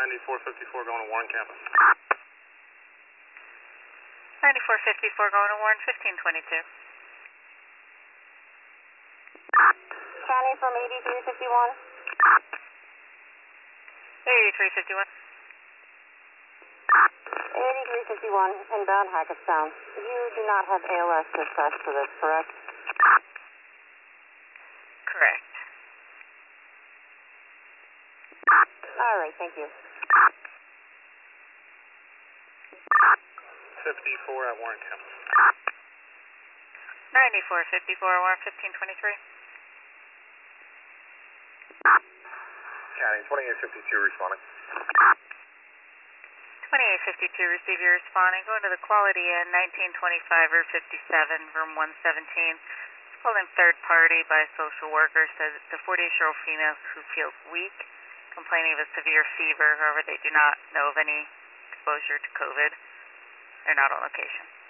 9454 going to Warren campus. 9454 going to Warren, 1522. County from 8351. 8351. 8351, inbound Hackettstown. You do not have ALS dispatch for this, correct? Correct. All right, thank you. 54 at Warren campus. 9454 Warren, 1523. County 2852 responding. 2852, receive your responding. Going to the Quality Inn, 1925 or 57, room 117. Called in third party by a social worker. Says it's a 48-year-old female who feels weak, complaining of a severe fever. However, they do not know of any exposure to COVID. They're not on location.